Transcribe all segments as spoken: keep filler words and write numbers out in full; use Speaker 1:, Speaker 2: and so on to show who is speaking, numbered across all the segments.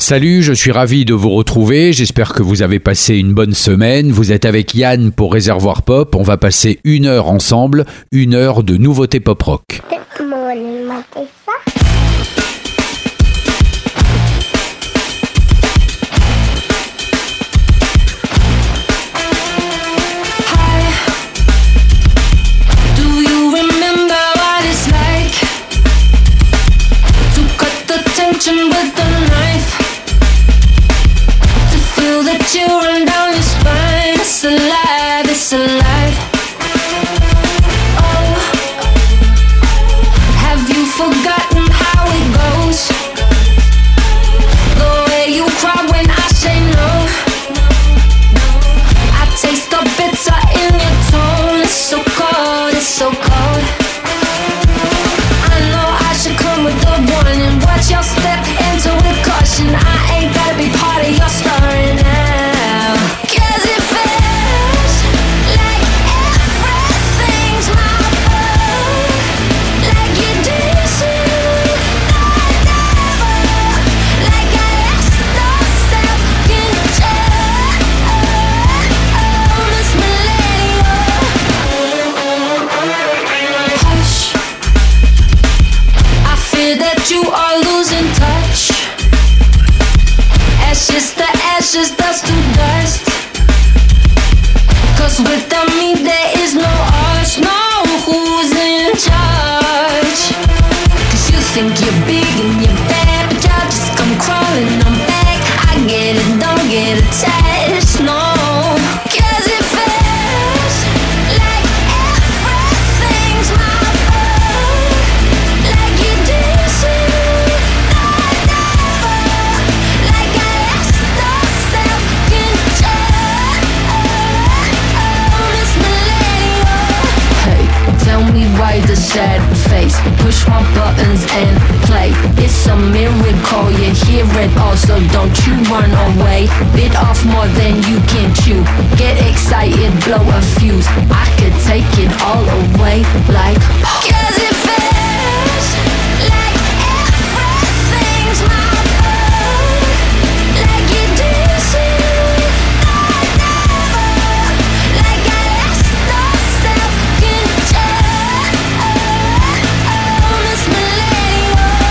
Speaker 1: Salut, je suis ravi de vous retrouver, j'espère que vous avez passé une bonne semaine. Vous êtes avec Yann pour Réservoir Pop, on va passer une heure ensemble, une heure de nouveautés pop-rock.
Speaker 2: With the knife to feel the chill run down your spine. It's alive, it's alive. Oh, have you forgotten how it goes? The way you cry when I say no. I taste the bitter in your tone. It's so cold, it's so cold. I know I should come with the warning. Watch your step, enter with caution. I ain't gotta be part of your story now. Cause it feels like everything's my fault. Like you did to the devil. Like I lost no self-control. This millennium. Hush, I fear that you are losing touch. Ashes to ashes, dust to dust. Cause without me there is no us, no who's in charge. Cause you think you're big and you're bad, but y'all just come crawling on back. I get it, don't get attached, no. Cause it feels like everything's my fault. Like you did to the devil. Like I lost no self-control. This millennium. Hey, tell me why the sad face. Push my buttons and play. It's a miracle, you hear it also, don't you run away. Bit off more than you can chew. Get excited, blow a fuse. I could take it all away like cause it feels like everything's my fault. Like you did to the devil. Like I lost no self-control. This millennium.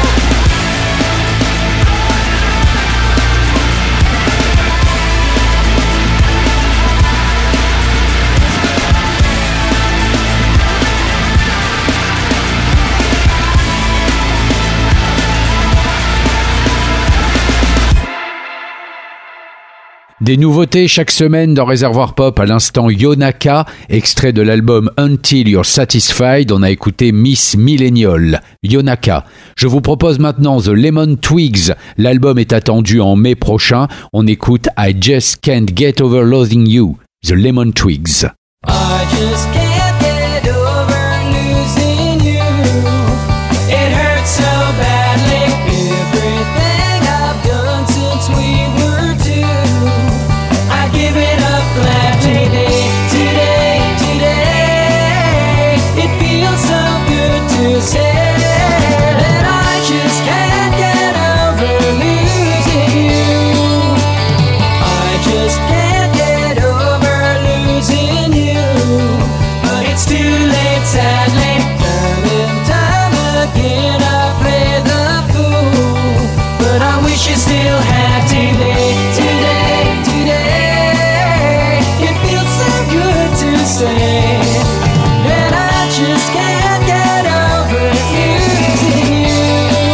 Speaker 1: Des nouveautés chaque semaine dans Réservoir Pop. À l'instant, Yonaka, extrait de l'album Until You're Satisfied. On a écouté Miss Millennial. Yonaka. Je vous propose maintenant The Lemon Twigs. L'album est attendu en mai prochain. On écoute I Just Can't Get Over Losing You. The Lemon Twigs.
Speaker 3: I just can't get over losing you. It hurts so badly. Everything I've done since we were two, I give it up gladly. Today, today, it feels so good to say that I just can't get over losing you. I just can't get over losing you. But it's too late, sadly. Time and time again I play the fool. But I wish you still had today, today, today. It feels so good to say that I just can't get over losing you.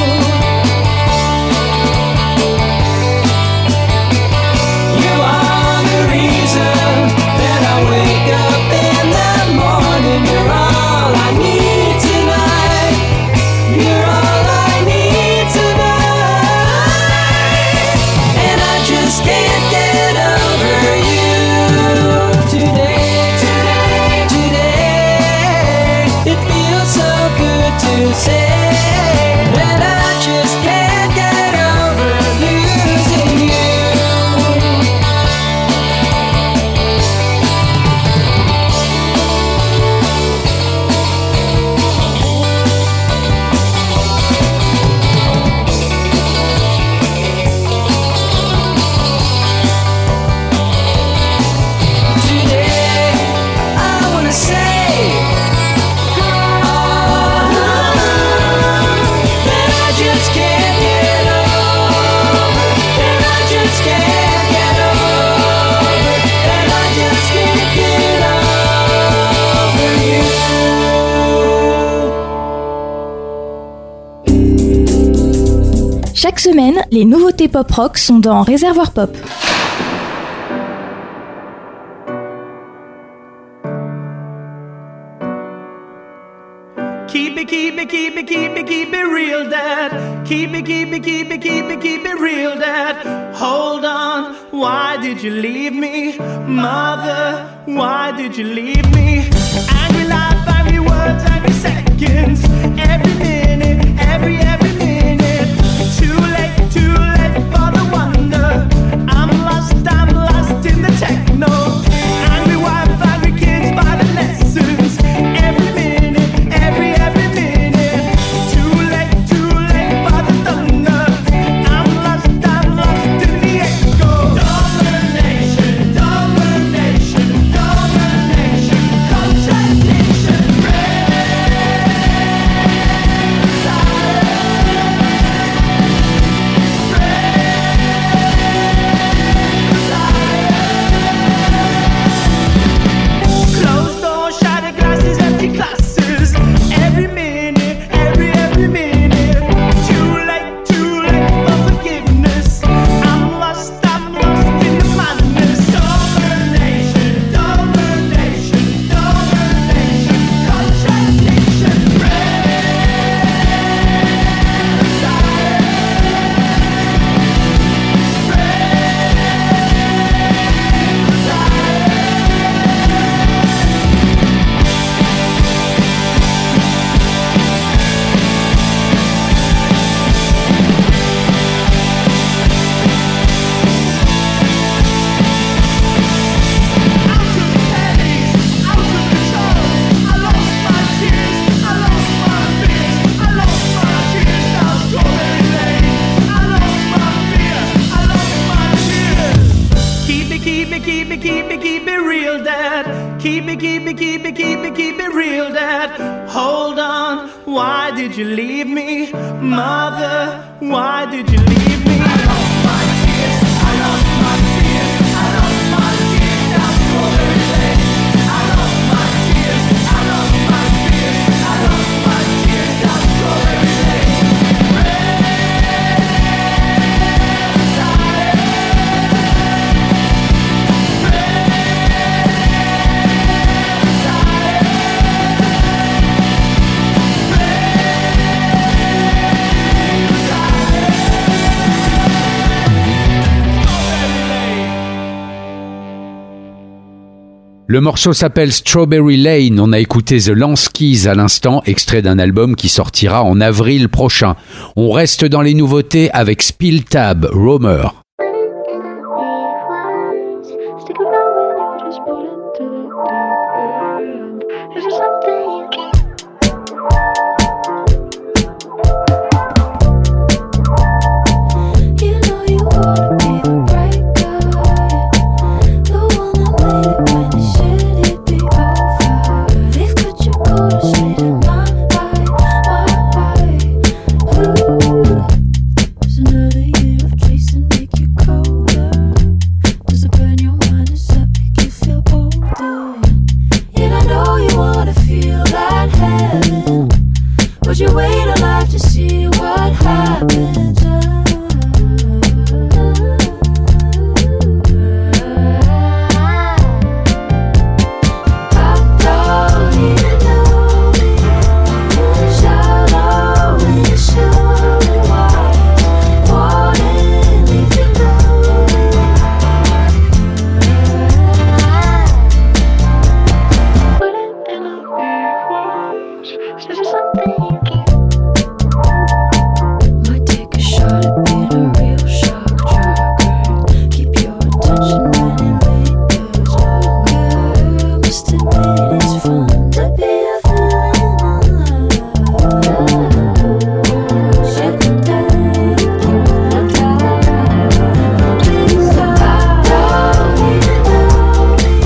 Speaker 3: You are the reason that I wake up in the morning. You're all I need tonight. You're all I need tonight. And I just can't get over you today, today, today. It feels so good to say that I just can't get over losing you.
Speaker 4: Chaque semaine, les nouveautés pop-rock sont dans Réservoir Pop.
Speaker 5: Keep it, keep it, keep it, keep it, keep it real, Dad. Keep it, keep it, keep it, keep it, keep it real, Dad. Hold on, why did you leave me? Mother, why did you leave me? Angry life, angry words, angry seconds. Every minute, every, every minute. Too late, too late for the wonder. I'm lost, I'm lost in the techno. Angry wife, angry kids by the lessons. Every minute, every, every minute. Too late, too late for the thunder. I'm lost, I'm lost in the echo. Domination, domination, domination, contradiction, closed door, shattered glasses, empty classes. Every minute, every, every minute. Too late, too late for forgiveness. I'm lost, I'm lost in the madness. Domination, domination, domination, contradiction, keep it, keep it, keep it, keep it, keep it real, Dad. Keep it, keep it, keep it, keep it, keep it real, Dad. Hold on, why did you leave me? Mother, why did you leave me? I lost my tears, I lost my fears, I lost my tears, now strawberry lane. I lost my tears, I lost my fears, I lost my tears, now strawberry lane.
Speaker 1: Le morceau s'appelle Strawberry Lane. On a écouté The Lanskeys à l'instant, extrait d'un album qui sortira en avril prochain. On reste dans les nouveautés avec Spill Tab, Roamer.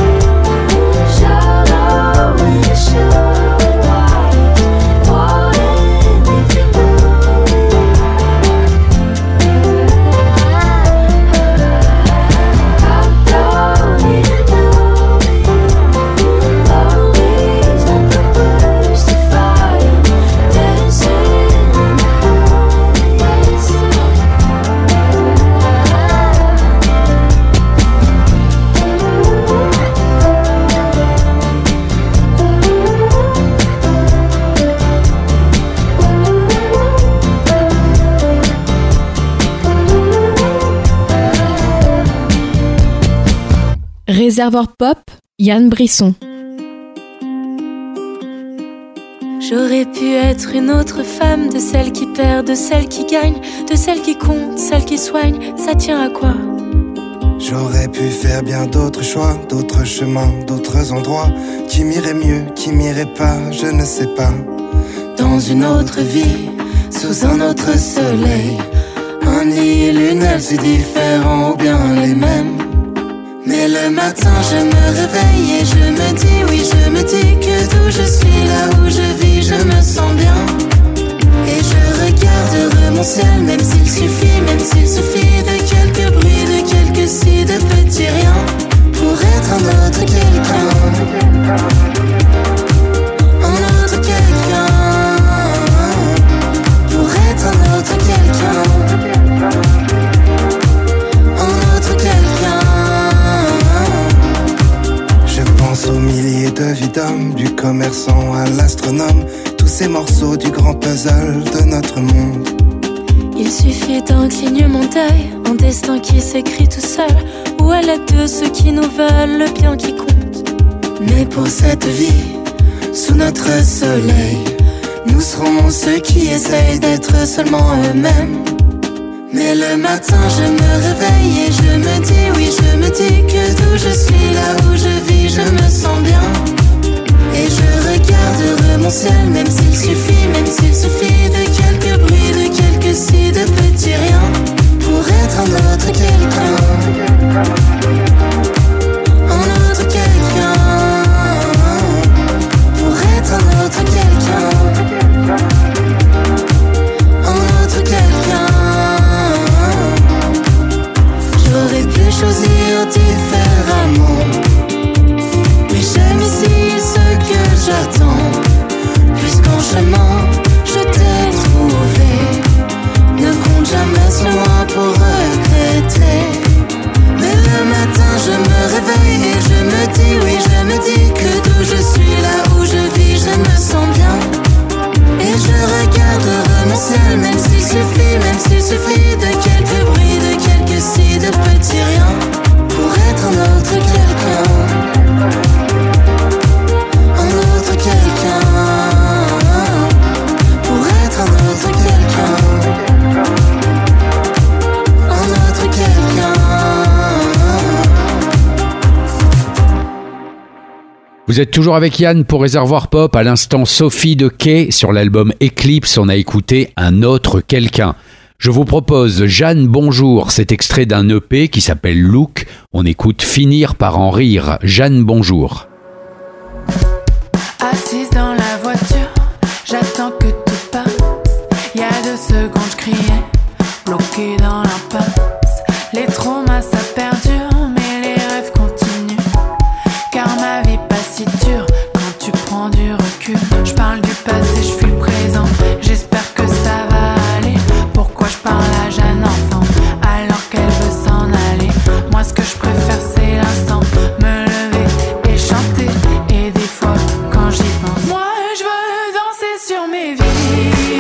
Speaker 2: Water
Speaker 4: Réservoir Pop, Yann Brisson.
Speaker 6: J'aurais pu être une autre femme, de celle qui perd, de celle qui gagne, de celle qui compte, celle qui soigne, ça tient à quoi?
Speaker 7: J'aurais pu faire bien d'autres choix, d'autres chemins, d'autres endroits qui m'iraient mieux, qui m'iraient pas, je ne sais pas. Dans une autre vie, sous un autre soleil, un lit et une aile si différents ou bien les mêmes. Mais le matin je me réveille et je me dis, oui je me dis que d'où je suis, là où je vis, je me sens bien. Et je regarde heureux mon ciel, même s'il suffit, même s'il suffit de quelques bruits, de quelques si, de petits riens, pour être un autre quelqu'un. Un autre quelqu'un. Pour être un autre quelqu'un. Un autre quelqu'un. Je pense aux milliers de vies d'hommes, du commerçant à l'astronome, tous ces morceaux du grand puzzle de notre monde.
Speaker 6: Il suffit d'un clignement d'œil, un destin qui s'écrit tout seul, ou à l'aide de ceux qui nous veulent le bien qui compte.
Speaker 7: Mais pour cette vie, sous notre soleil, nous serons ceux qui essayent d'être seulement eux-mêmes. Mais le matin je me réveille et je me dis, oui je me dis que d'où je suis, là où je vis, je me sens bien. Et je regarde heureux mon ciel, même s'il suffit, même s'il suffit de quelques bruits, de quelques si, de petits riens, pour être un autre quelqu'un. Un autre quelqu'un. Pour être un autre quelqu'un. Un autre quelqu'un. J'aurais pu choisir différemment, mais j'aime ici ce que j'attends, puisqu'en chemin je t'ai trouvé. Ne compte jamais sur moi pour regretter. Mais le matin je me réveille et je me dis, oui je me dis que d'où je suis, là où je vis, je me sens bien. Et je regarde heureux mon ciel, même s'il suffit, même s'il suffit de quelques bruits, de quelques si, de petits riens, pour être un autre quelqu'un. Un autre quelqu'un. Pour être un autre quelqu'un. Un autre quelqu'un.
Speaker 1: Vous êtes toujours avec Yann pour Réservoir Pop. À l'instant, Sophie de Quay. Sur l'album Eclipse, on a écouté Un autre quelqu'un. Je vous propose Jeanne Bonjour. C'est extrait d'un E P qui s'appelle Look. On écoute Finir par en rire. Jeanne Bonjour.
Speaker 8: Assise dans la voiture, j'attends que tout passe. Il y a deux secondes, je criais, bloqué dans l'impasse. Les traumas, ça perdure, mais les rêves continuent. Car ma vie pas si dure quand tu prends du recul. Je parle du passé, je fuis le présent. J'espère que ça va aller. Pourquoi je parle à Jeanne enfant alors qu'elle veut s'en aller? Moi ce que je préfère c'est l'instant, me lever et chanter. Et des fois quand j'y pense, moi je veux danser sur mes vies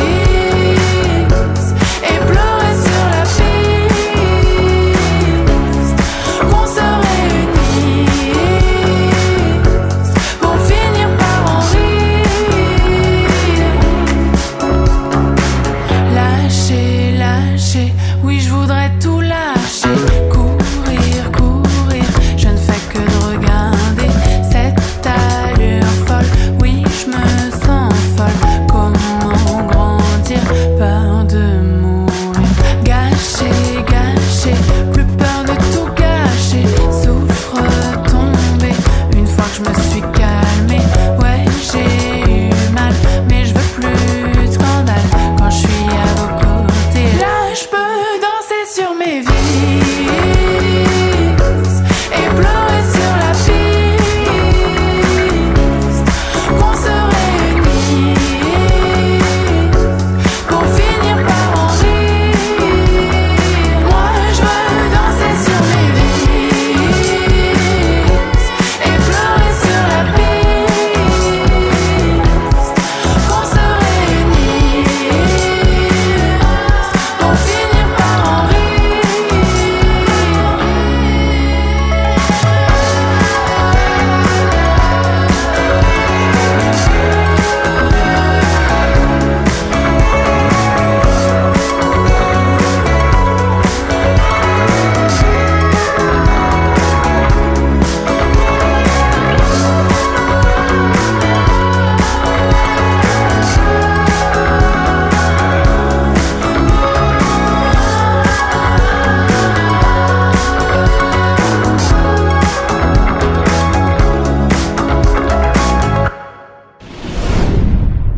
Speaker 8: et pleurer sur la piste. Qu'on se réunisse pour finir par en rire.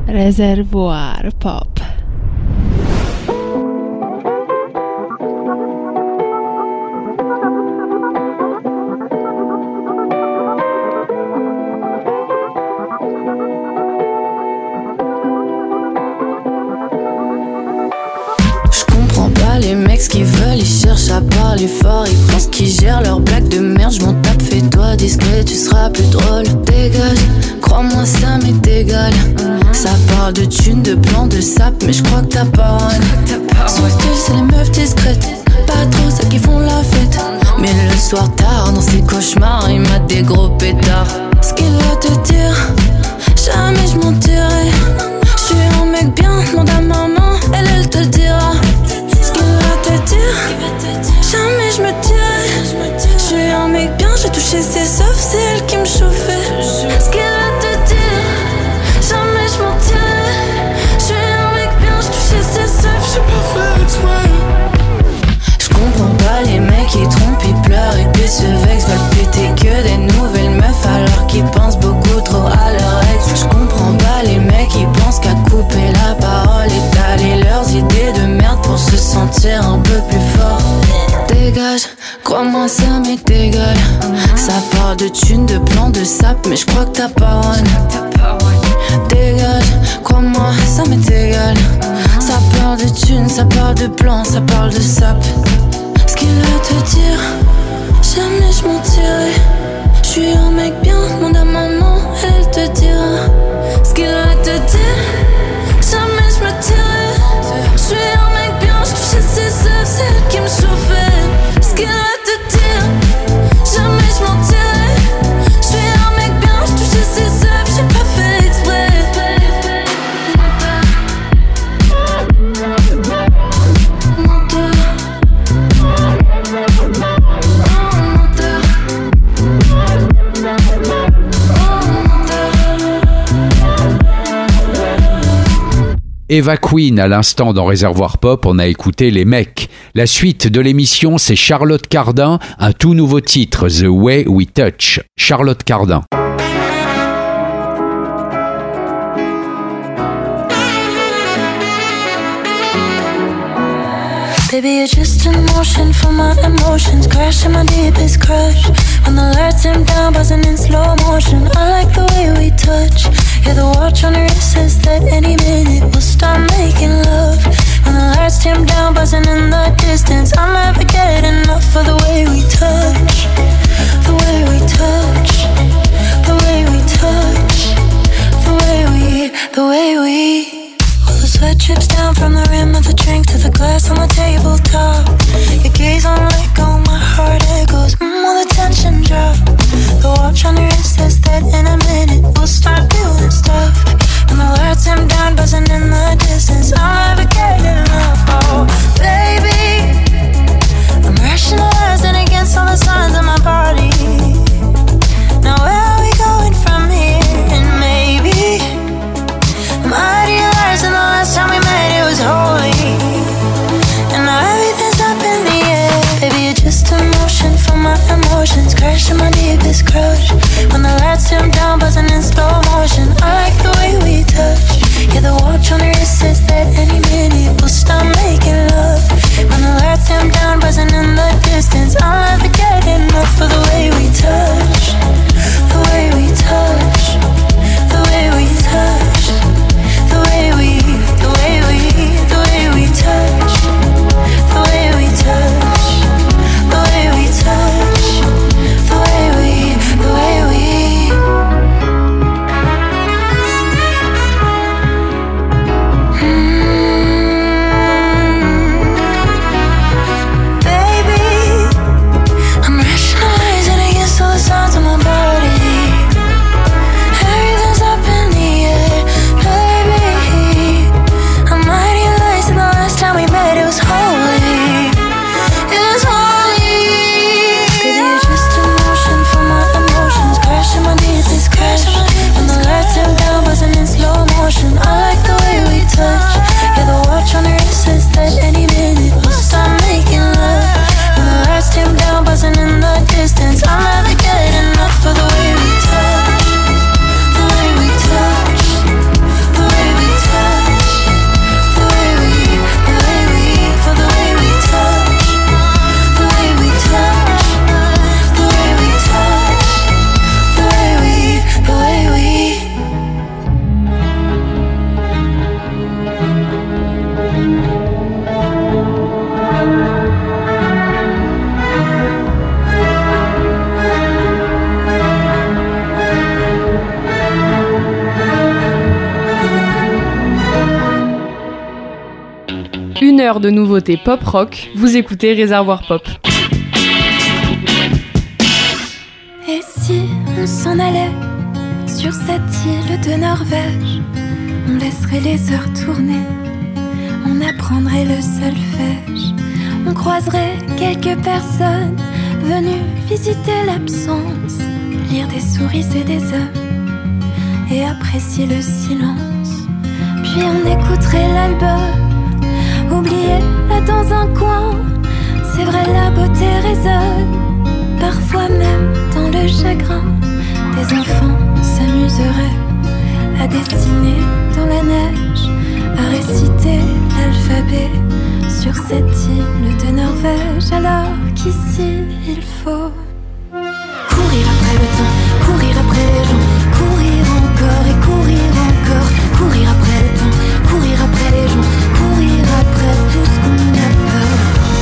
Speaker 4: Réservoir Pop.
Speaker 6: Les mecs qui veulent, ils cherchent à parler fort. Ils pensent qu'ils gèrent leurs blagues de merde. Je m'en tape, fais-toi discret, tu seras plus drôle. Dégage, crois-moi ça m'est égal. Ça parle de thunes, de plans, de sap, mais je crois que t'as pas one. Son style c'est les meufs discrètes, pas trop celles qui font la fête. Mais le soir tard, dans ses cauchemars, il m'a des gros pétards. Ce qu'il va te dire, jamais je mentirai. Je suis un mec bien, demande à maman, elle, elle te dira. Jamais je me dirais. Je suis un mec bien, j'ai touché ses sauf, c'est elle qui me chauffait. Ce qu'elle va te dire, jamais je m'en dirais. Je suis un mec bien, j'ai touché ses sauf, j'ai pas fait exprès. Je comprends pas les mecs qui trompent, ils pleurent et puis se vexent. Veulent péter que des nouvelles meufs alors qu'ils pensent beaucoup trop à leur ex. Je comprends pas les mecs qui pensent qu'à couper la parole et d'aller leurs idées de merde pour se sentir un peu plus fort. Dégage, crois-moi ça m'est égal. Ça parle de thunes, de plans, de sap, mais je crois que t'as pas one. Dégage, crois-moi ça m'est égal. Ça parle de thunes, ça parle de plans, ça parle de sap. Ce qu'il va te dire, jamais je mentirai. Je suis un mec bien, demande à maman, elle te dira. Ce qu'il va te dire, jamais je me dirai. Je suis un mec bien, je touchais ses œufs, c'est elle qui me chauffait. Ce qu'il va te dire, jamais je mentirai. Je suis un mec bien, je touchais ses œufs, j'ai pas fait exprès.
Speaker 1: Eva Queen à l'instant dans Réservoir Pop, on a écouté Les Mecs. La suite de l'émission, c'est Charlotte Cardin, un tout nouveau titre, The Way We Touch. Charlotte Cardin.
Speaker 6: Baby, you're just in motion for my emotions, crashing my deepest crush. When the lights dim down, buzzing in slow motion, I like the way we touch. Yeah, the watch on your wrist says that any minute we'll start making love. When the lights dim down, buzzing in the distance, I'll never get enough of the way we touch. The way we touch. The way we touch. The way we, the way we. The sweat drips down from the rim of the drink to the glass on the tabletop. Your gaze on let go, my heart echoes, mmm, while the tension drop. The watch on your wrist says that in a minute we'll start doing stuff. And the lights dim down, buzzing in the distance, I'll never get enough. Oh, baby, I'm rationalizing against all the signs of my body. Now where are we going from here? And maybe I'm idealizing the last time we met, it was holy. And now everything's up in the air. Baby, you're just a motion for my emotions, crashing my deepest crush. When the lights dim down, buzzing in slow motion, I like the way we touch. Yeah, the watch on your wrist says that any
Speaker 4: Une heure de nouveautés pop-rock, vous écoutez Réservoir Pop.
Speaker 6: Et si on s'en allait sur cette île de Norvège, on laisserait les heures tourner, on apprendrait le solfège, on croiserait quelques personnes venues visiter l'absence, lire des souris et des hommes et apprécier le silence. Puis on écouterait l'album, oublié là dans un coin, c'est vrai la beauté résonne, parfois même dans le chagrin. Des enfants s'amuseraient à dessiner dans la neige, à réciter l'alphabet sur cette île de Norvège. Alors qu'ici il faut courir après le temps, courir après les gens, courir encore et courir encore, courir après le temps, courir après les gens, courir après tout ce qu'on a peur,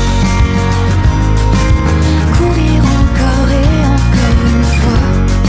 Speaker 6: courir encore et encore une fois.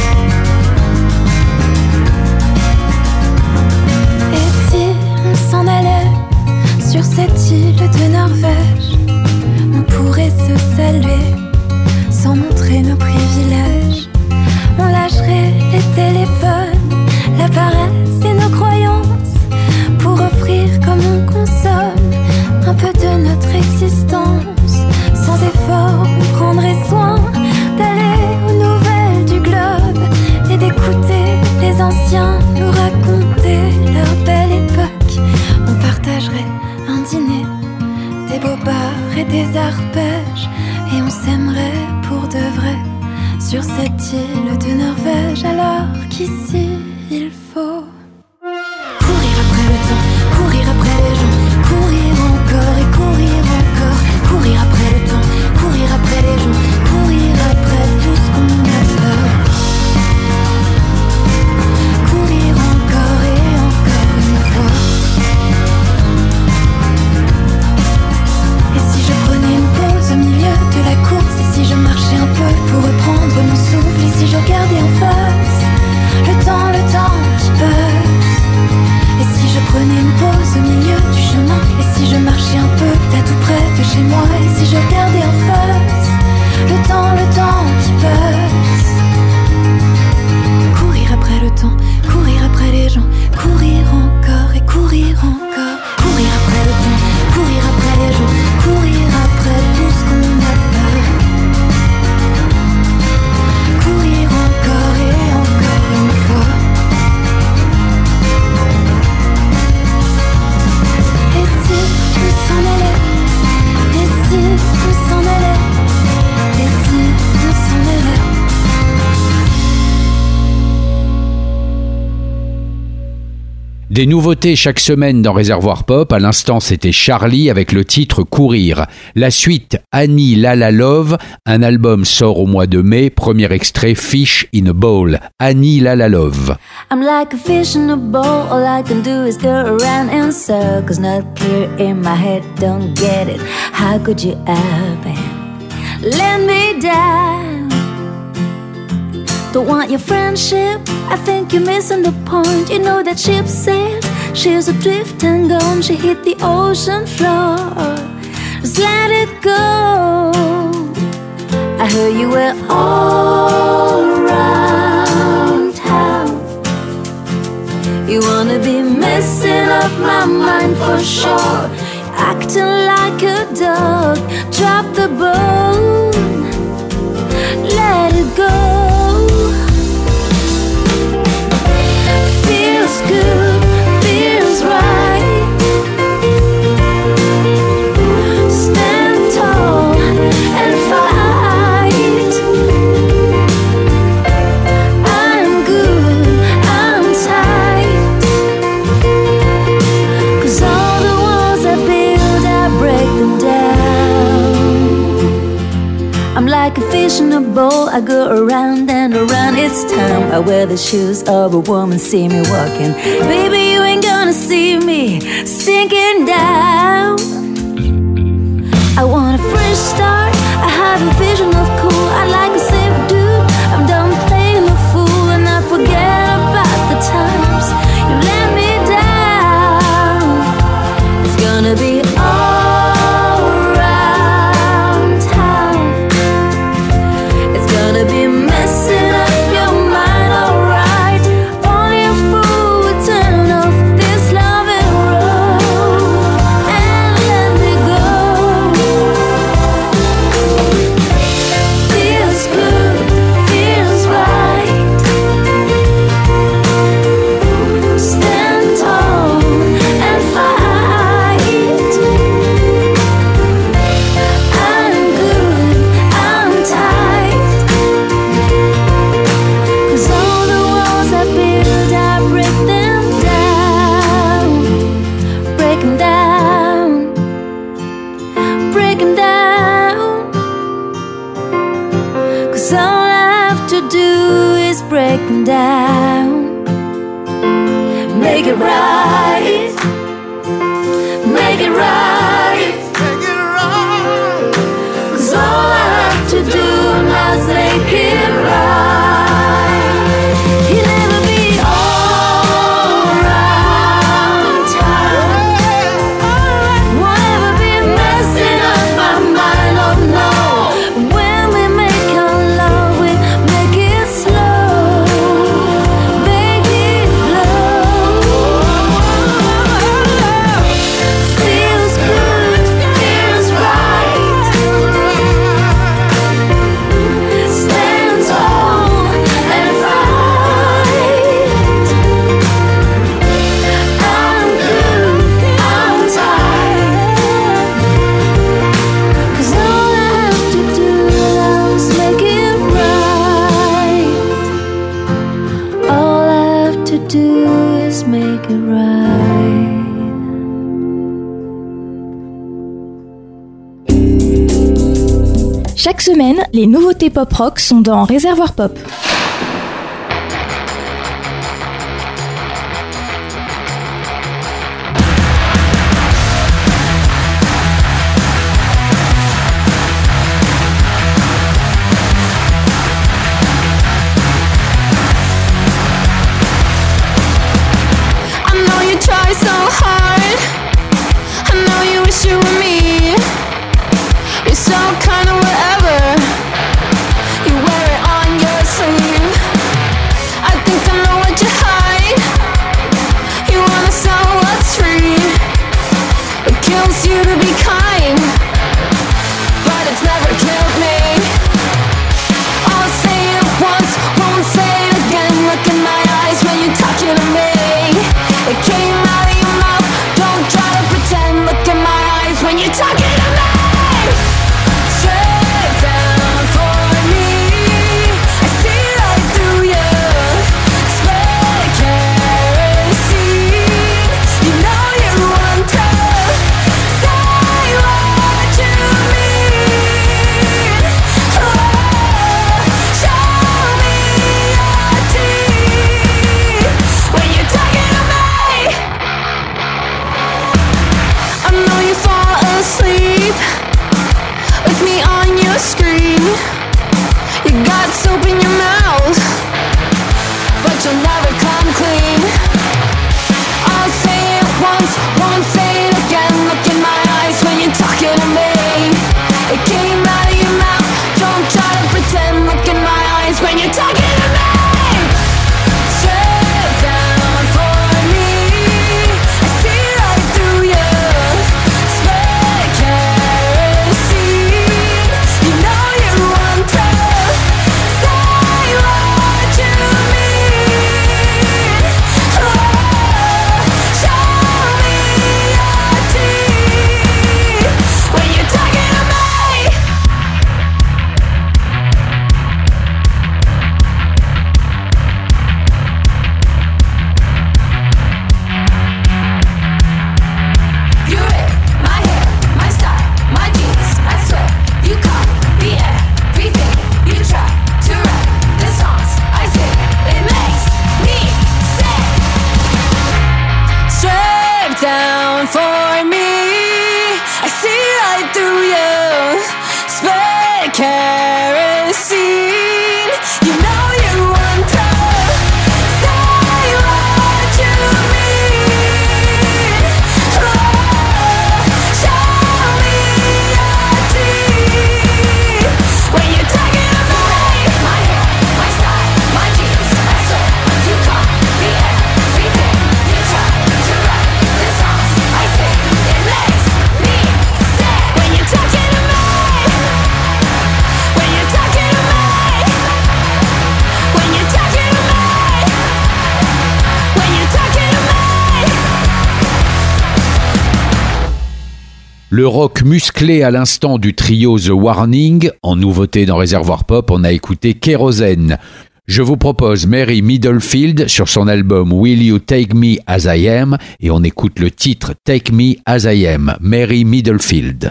Speaker 6: Et si on s'en allait sur cette île de Norvège, on pourrait se saluer sans montrer nos privilèges. On lâcherait les téléphones, la paresse et nos croyances, pour offrir comme on consomme un peu de notre existence. Sans effort, on prendrait soin d'aller aux nouvelles du globe et d'écouter les anciens nous raconter leur belle époque. On partagerait un dîner, des beaux bars et des arpèges, et on s'aimerait pour de vrai sur cette île de Norvège. Alors qu'ici il faut courir après le temps, courir après les gens, courir encore et courir encore, courir après le temps, courir après les gens, courir après tout ce qu'on a peur, courir encore et encore une fois. Et si je prenais une pause au milieu de la course, et si je marchais un peu pour reprendre mon souffle, et si je regardais en face le temps, le temps qui passe, et si je prenais une pause au milieu du chemin, et si je marchais un peu là tout près de chez moi, et si je regardais en face le temps, le temps qui passe. Courir après le temps, courir après les gens, courir encore et courir encore, courir après le temps, courir après les gens, courir après tout ce qu'on a peur, courir encore et encore une fois. Et si on s'en allait, et si on s'en allait, et si on s'en allait.
Speaker 1: Des nouveautés chaque semaine dans Réservoir Pop. À l'instant, c'était Charlie avec le titre Courir. La suite, Annie La La Love. Un album sort au mois de mai. Premier extrait, Fish in a Bowl. Annie La La Love.
Speaker 9: I'm like a fish in a bowl, all I can do is go around in circles. Not clear in my head, don't get it. How could you ever let me down? Don't want your friendship, I think you're missing the point. You know that ship sailed, she's adrift and gone. She hit the ocean floor, just let it go. I heard you were all around town. You wanna be messing up my mind for sure. Acting like a dog, drop the bone, let it go. Feels good, feels right. Stand tall and fight. I'm good, I'm tight. 'Cause all the walls I build, I break them down. I'm like a fish in a bowl, I go around and around. It's time I wear the shoes of a woman, see me walking. Baby, you ain't gonna see me sinking down. I want a fresh start, I have a vision of cool. I like a safe dude, I'm done playing the fool. And I forget about the times you let me down. It's gonna be all right. Make it right. Cause all I have to do now is make it right. You'll never be all around time. Won't ever be messing up my mind, oh no. When we make our love, we make it slow. Make it low. Feels good, feels right. Stand tall and fight. I'm good, I'm tired. Cause all I have to do now is make it right. All I have to do is make it right.
Speaker 10: Chaque semaine, les nouveautés pop-rock sont dans Réservoir Pop.
Speaker 6: I know you try so hard. I know you wish you were me. You're so kind of whatever. You wear it on your sleeve. I think I know what you hide. You wanna sell what's free. It kills you to be kind, but it's never killed me. I'll say it once, won't say it again. Look in my eyes when you're talking to me. It came out of your mouth, don't try to pretend. Look in my eyes when you're talking to me. Straight down for me, I see right through you. Spray kerosene, you know you want to say what you mean. Oh, show me your teeth when you're talking to me. I know you fall asleep with me on your screen. You got soap in your mouth, but you'll never come clean. I'll say it once, won't say it again. Look in my eyes when you're talking to me. It came out of your mouth, don't try to pretend. Look in my eyes when you're talking to me. Straight down for me, I see right through you. Spray kerosene, you know you want to say what you mean. Oh, show me your teeth when you're talking to me. You rip my hair, my style, my jeans. I swear you copy everything. You try to write the songs I sing. It makes me sick. Straight down for me, I see right through you. Spray kerosene, you know you want to say what you mean. Oh, show me your teeth when you're talking to me. My hair, my style, my jeans. I swear you copy everything. You try to write the songs I sing. It makes me sick when you're talking to me. When you're talking to me. When you're talking to me. When you're talking to me.
Speaker 1: Le rock musclé à l'instant du trio The Warning. En nouveauté dans Réservoir Pop, on a écouté Kérosène. Je vous propose Mary Middlefield sur son album Will You Take Me As I Am et on écoute le titre Take Me As I Am, Mary Middlefield.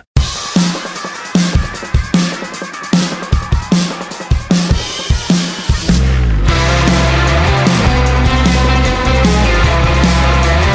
Speaker 6: Straight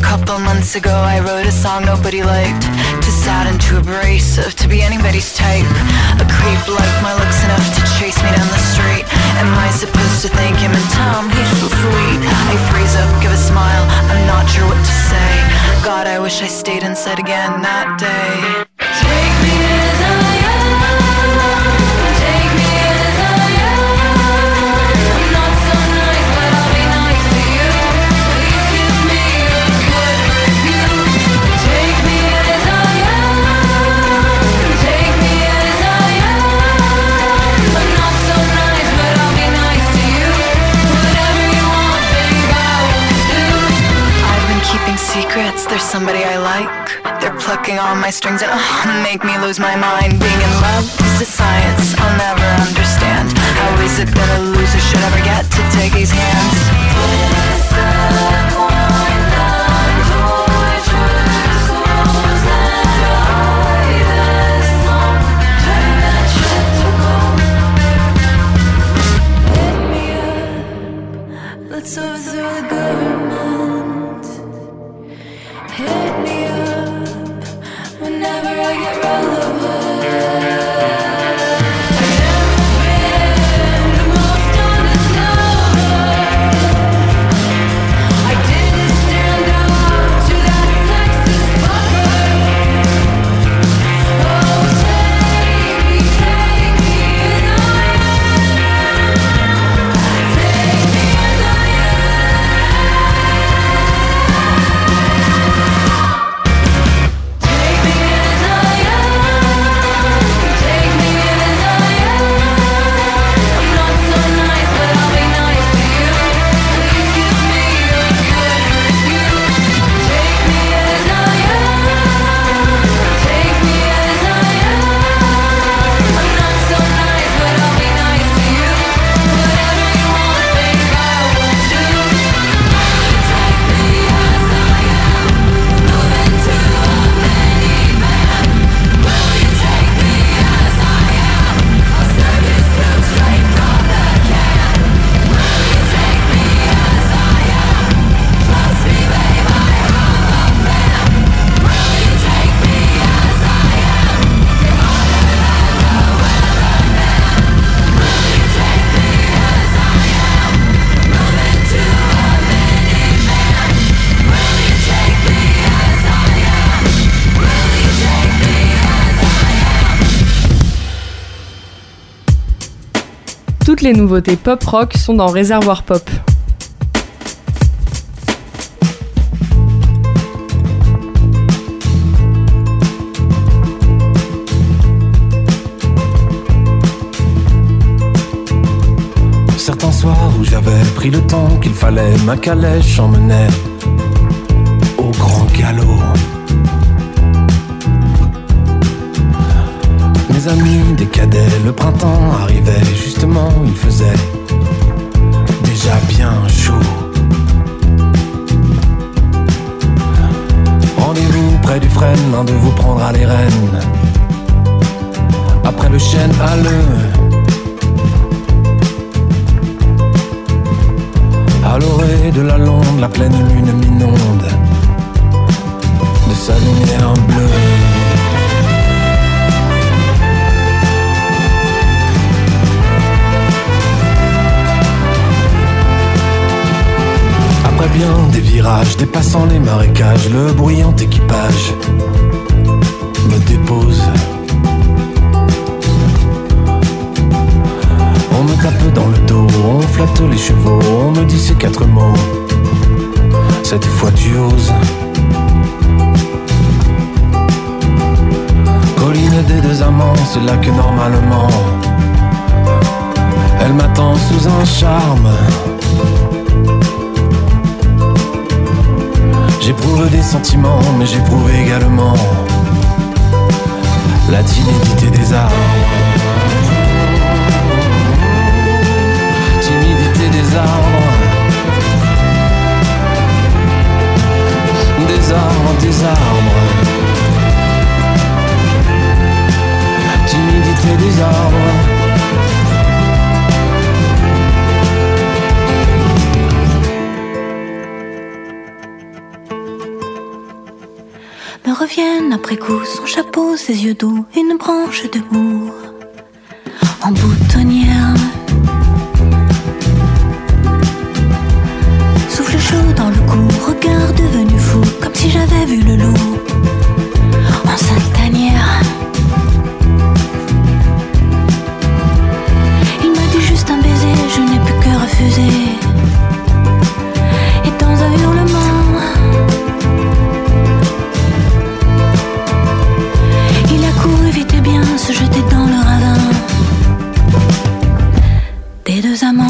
Speaker 8: couple months ago I wrote a song nobody liked. Too sad and too abrasive to be anybody's type. A creep like my looks enough to chase me down the street. Am I supposed to thank him and tell him he's so sweet? I freeze up, give a smile, I'm not sure what to say. God, I wish I stayed and said again that day. Take me as I am. Take me as I am. I'm not so nice, but I'll be nice to you. Please give me a good review. Take me as I am. Take me as I am. I'm not so nice, but I'll be nice to you. Whatever you want, babe, I will do. I've been keeping secrets, there's somebody I like. They're plucking on my strings and oh, make me lose my mind. Being in love is a science I'll never understand. How is it that a loser should ever get to take his hands?
Speaker 6: Let's overthrow the government. Hit me up whenever I get relevant. I've never been the most undiscovered. I didn't stand up to that sexist fucker. Oh, take me, take me as I am. Take me as I Take me as I am. Take me as I am. I'm not so nice, but I'll be nice to you. Please give me a good review. Take me as I am. Take me as I am. I'm not so nice, but I'll be nice to you. Whatever you want, babe, I will do. Take me as I am. Moving to a minivan. Will you take me as I am? I'll serve you soup straight from the can. Will you take me as I am? Trust me, babe, I have a plan. Will you take me as I am? You're hotter than the weatherman. Will you take me as I am? Moving to a minivan. Will you take me as I am? Will you take me as I am?
Speaker 4: Toutes les nouveautés pop-rock sont dans Réservoir Pop.
Speaker 11: Certains soirs où j'avais pris le temps qu'il fallait, ma calèche emmenait au grand galop. Mes amis des cadets, le printemps arrivait, justement il faisait déjà bien chaud. Rendez-vous près du frêne, l'un de vous prendra les rênes. Après le chêne halleux, à l'orée de la londe, la pleine lune m'inonde de sa lumière bleue. Après bien des virages, dépassant les marécages, le bruyant équipage me dépose. On me tape dans le dos, on flatte les chevaux, on me dit ces quatre mots. Cette fois tu oses. Colline des deux amants, c'est là que normalement elle m'attend sous un charme. J'éprouve des sentiments, mais j'éprouve également la timidité des arbres. Timidité des arbres. Des arbres, des arbres. Timidité des arbres.
Speaker 6: me reviennent après coup. Son chapeau, ses yeux doux, une branche de houx en boutonnière. Souffle chaud dans le cou, regard devenu fou, comme si j'avais vu le loup en saltanière. Il m'a dit juste un baiser, je n'ai plus que refuser. Et dans un hurlement, il a couru vite et bien, se jeter dans le ravin des deux amants.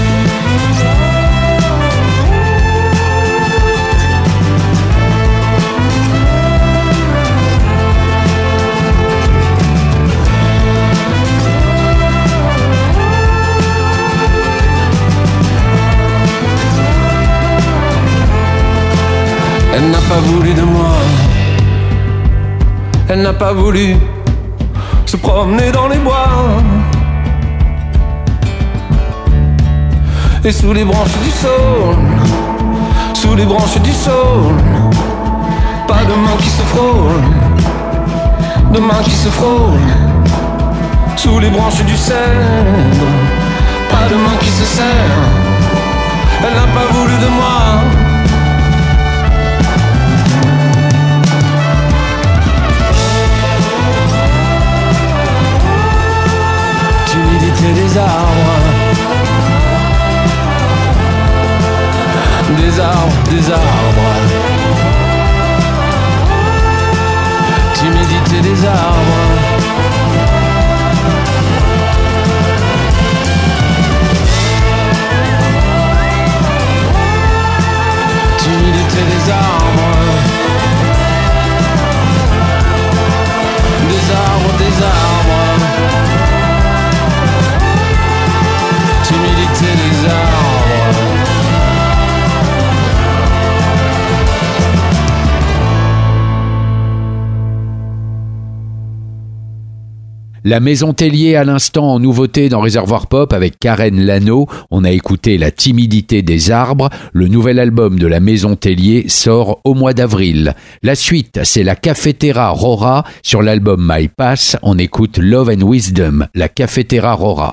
Speaker 11: Elle n'a pas voulu de moi, elle n'a pas voulu se promener dans les bois et sous les branches du saule, sous les branches du saule, pas de mains qui se frôlent, de mains qui se frôlent, sous les branches du cèdre, pas de mains qui se serrent. Elle n'a pas voulu de moi. Des arbres, des arbres, des arbres, timidité des arbres, timidité des arbres, des arbres, des arbres. Timidité des arbres.
Speaker 1: La Maison Tellier à l'instant en nouveauté dans Réservoir Pop avec Karen Lano. On a écouté La Timidité des arbres. Le nouvel album de la Maison Tellier sort au mois d'avril. La suite, c'est la Cafetera Rora sur l'album My Pass. On écoute Love and Wisdom, la Cafetera Rora.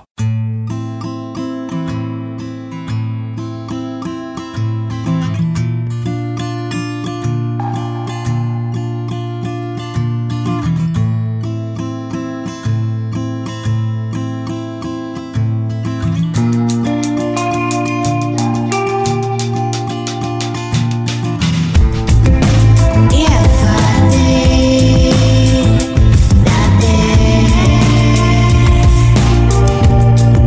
Speaker 6: Yeah,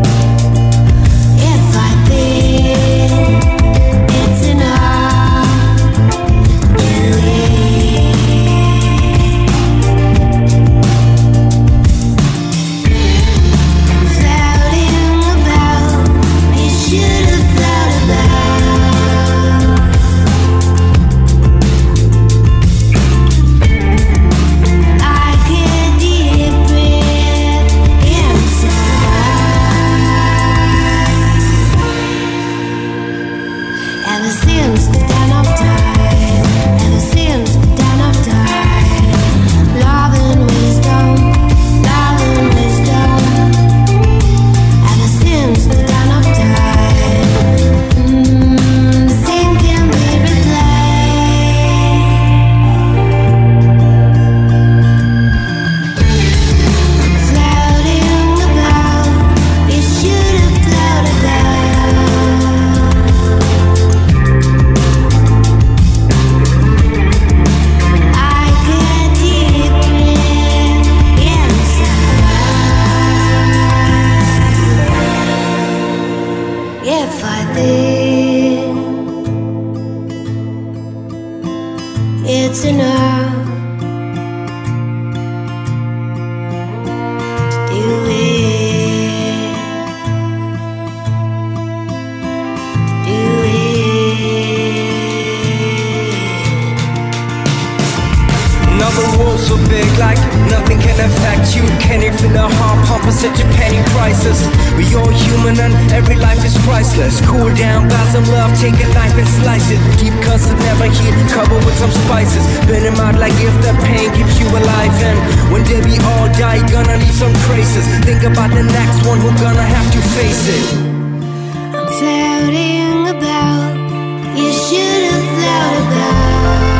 Speaker 12: so big like nothing can affect you. Can you feel the heart pumping such a penny priceless? We all human and every life is priceless. Cool down, got some love, take a knife and slice it. Deep cuts that never heat, covered with some spices. Burn them out like if the pain keeps you alive. And one day we all die, gonna leave some traces. Think about the next one who gonna have to face it.
Speaker 6: I'm floating about, you should have thought about.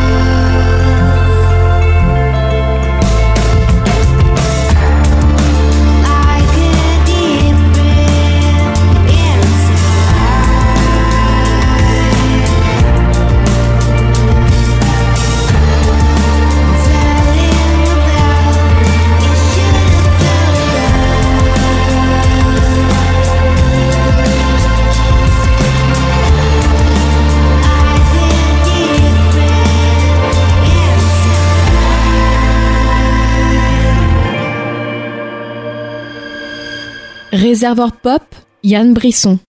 Speaker 10: Réservoir Pop, Yann Brisson.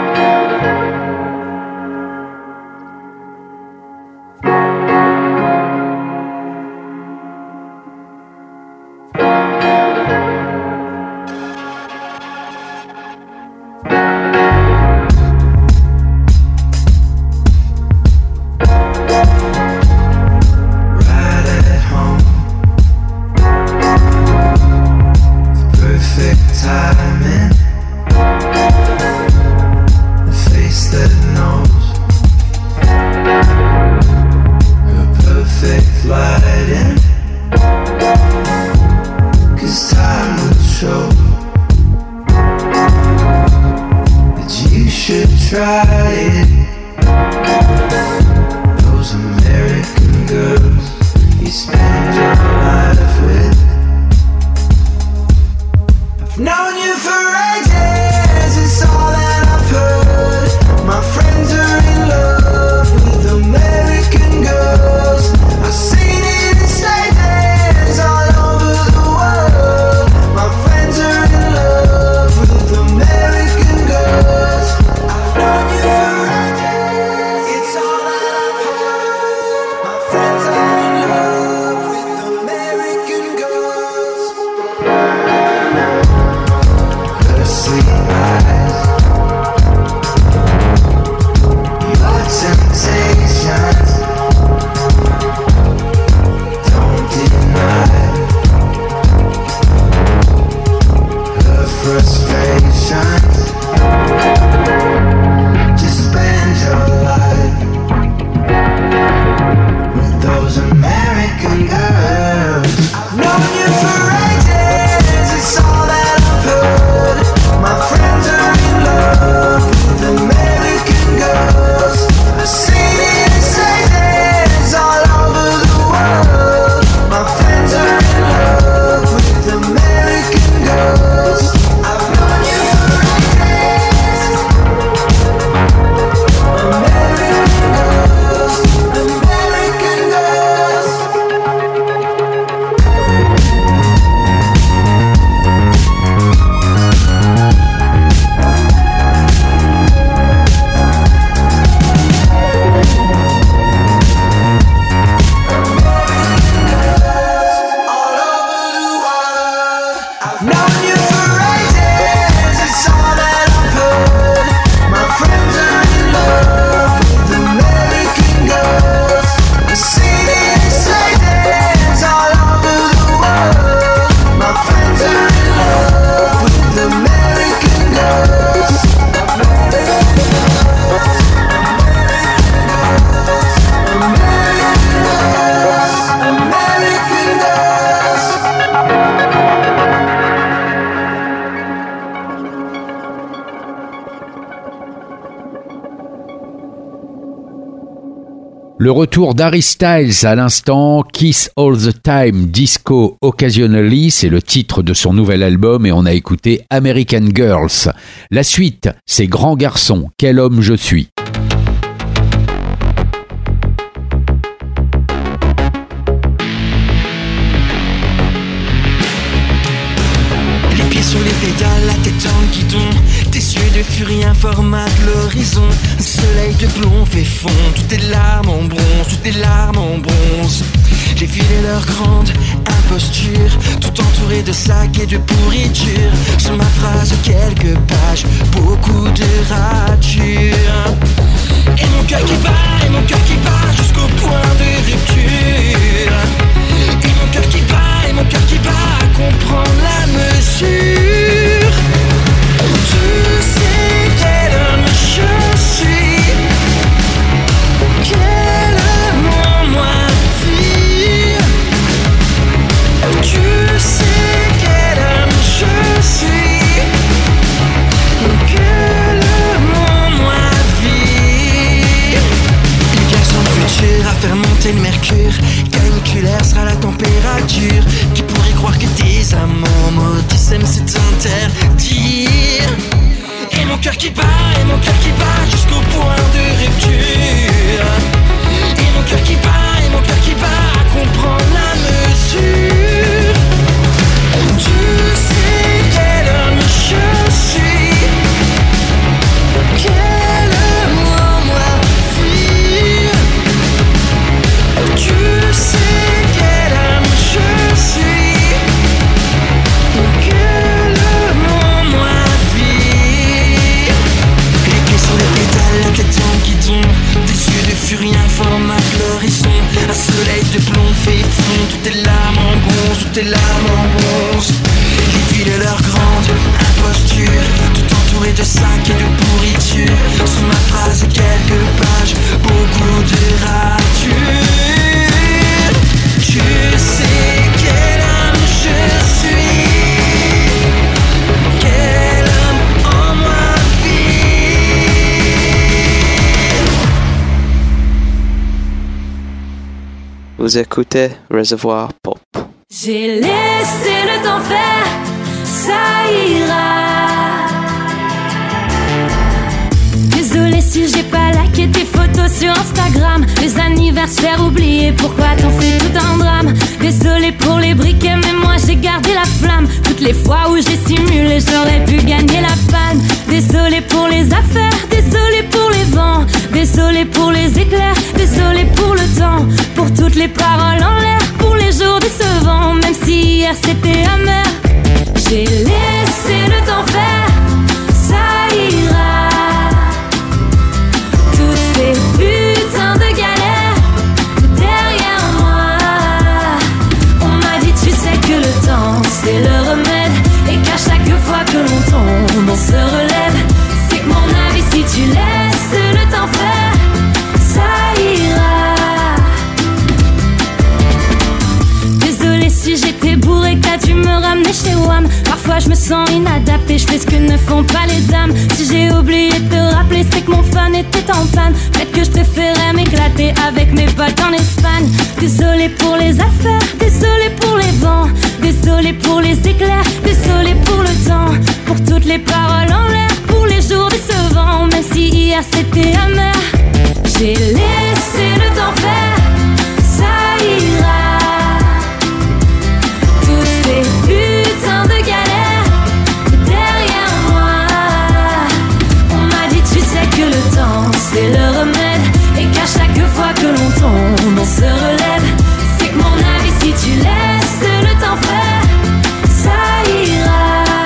Speaker 1: Le retour d'Harry Styles à l'instant, Kiss All the Time, Disco Occasionally, c'est le titre de son nouvel album et on a écouté American Girls. La suite, c'est Grand Garçon, quel homme je suis.
Speaker 13: Les pieds sur les pédales, la tête en guidon, tes yeux de furie formatent l'horizon. Le soleil de plomb fait fond toutes tes larmes en bronze, toutes tes larmes en bronze. J'ai filé leur grande imposture, tout entouré de sacs et de pourriture. Sur ma phrase, quelques pages, beaucoup de ratures. Et mon cœur qui bat, et mon cœur qui bat jusqu'au point de rupture. Et mon cœur qui bat, et mon cœur qui bat à comprendre la mesure. Tu sais quel homme je suis, quel homme en moi vit. Tu sais quel homme je suis, quel homme en moi vit. Une guerre sans futur à faire monter le mercure. Caniculaire sera la température. Qui pourrait croire que des amants maudits s'aiment, c'est interdit. Et mon cœur qui bat, et mon cœur qui bat jusqu'au point de rupture. Et mon cœur qui bat, et mon cœur qui bat à comprendre la mesure. Tu sais quel homme je suis, quel homme en moi vit. Tu sais quel homme je suis, quel homme en moi vit. Les pieds sur les pédales, la tête dans le guidon, des yeux de furie informent l'horizon. Un soleil de plomb fait fond, toutes tes larmes en bronze, toutes tes larmes en bronze. Les villes et leur grande imposture, tout entouré de sacs et de pourriture. Sous ma phrase, quelques pages, beaucoup de ratures. Tu sais quel homme je suis, quel homme en moi vit.
Speaker 14: Vous écoutez Réservoir Pop.
Speaker 6: J'ai laissé le temps faire, ça ira. Désolée si j'ai pas liké tes photos sur Instagram. Les anniversaires oubliés, pourquoi t'en fais tout un drame? Désolée pour les briquets, mais moi j'ai gardé la flamme. Toutes les fois où j'ai simulé, j'aurais pu gagner la panne. Désolée pour les affaires, désolée pour les vents. Désolée pour les éclairs, désolée pour le temps. Pour toutes les paroles en l'air, pour les jours décevants. Même si hier c'était amer, j'ai laissé le temps faire, ça ira. Toutes ces putains de galères derrière moi. On m'a dit tu sais que le temps c'est le remède, et qu'à chaque fois que l'on tombe on se relève. C'est que mon avis si tu laisses le temps faire, ça ira. Désolée si j'étais bourré, que t'as dû me ramener chez W A M. Parfois je me sens inadaptée, je fais ce que ne font pas les dames. Si j'ai oublié de te rappeler, c'est que mon fan était en panne. Peut-être que je préférais m'éclater avec mes potes en Espagne. Désolée pour les affaires, désolée pour les vents. Désolée pour les éclairs, désolée pour le temps. Pour toutes les paroles en l'air, pour les jours décevants. Même si hier c'était amer, j'ai laissé le temps faire, ça ira. Toutes ces putains de galères derrière moi. On m'a dit tu sais que le temps c'est le remède, et qu'à chaque fois que l'on tombe on se relève. C'est que mon avis si tu laisses le temps faire, ça ira.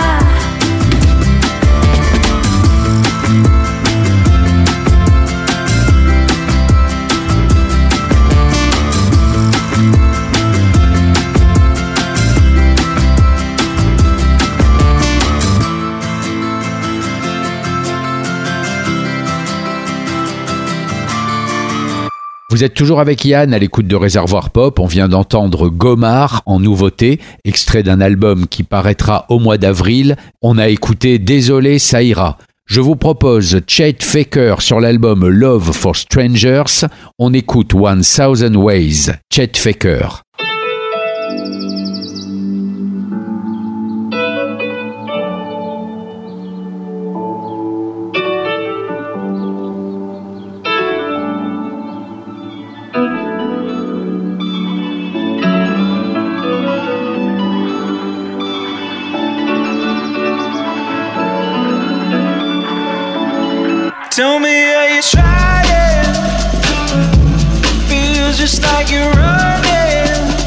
Speaker 1: Vous êtes toujours avec Yann à l'écoute de Réservoir Pop. On vient d'entendre Gomard en nouveauté, extrait d'un album qui paraîtra au mois d'avril. On a écouté Désolé, ça ira. Je vous propose Chet Faker sur l'album Love for Strangers. On écoute One Thousand Ways, Chet Faker.
Speaker 3: Tell me how you tried it. Feels just like you're running.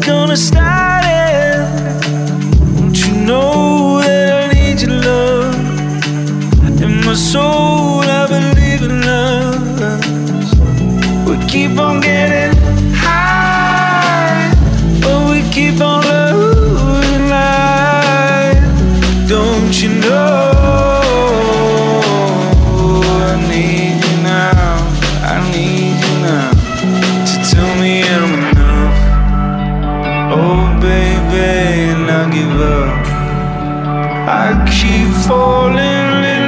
Speaker 15: gonna start it. Don't you know that I need your love? In my soul I believe in love. We keep on getting high, but we keep on losing life. Don't you know? I need you now, I need you now to tell me I'm enough. Oh baby, and I give up. I keep falling in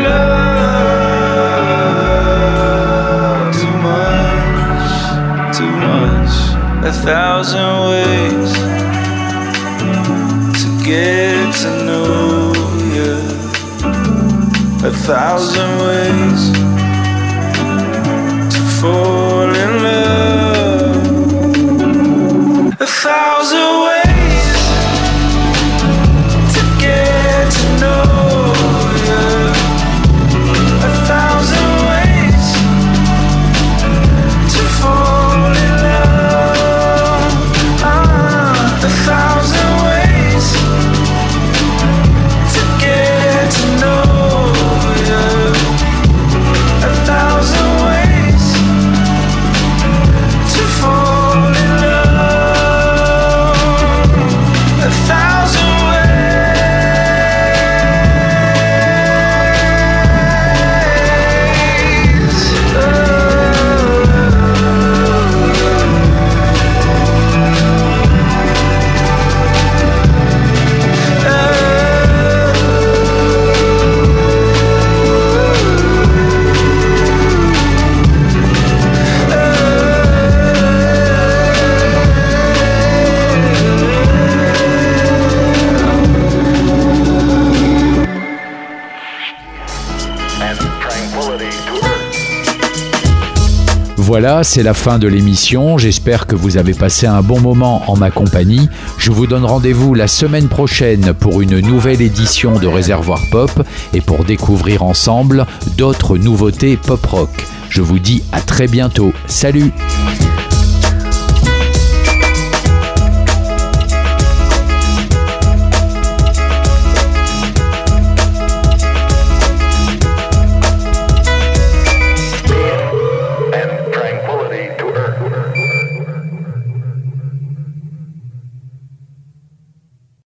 Speaker 15: love. Too much, too much. A thousand ways to get to know you. A thousand ways to fall in love. A thousand ways to get to know you. A thousand ways to fall in love. Ah, a thousand ways to get to know you. A thousand ways to fall in love. A thousand
Speaker 1: Voilà, c'est la fin de l'émission. J'espère que vous avez passé un bon moment en ma compagnie. Je vous donne rendez-vous la semaine prochaine pour une nouvelle édition de Réservoir Pop et pour découvrir ensemble d'autres nouveautés pop-rock. Je vous dis à très bientôt. Salut!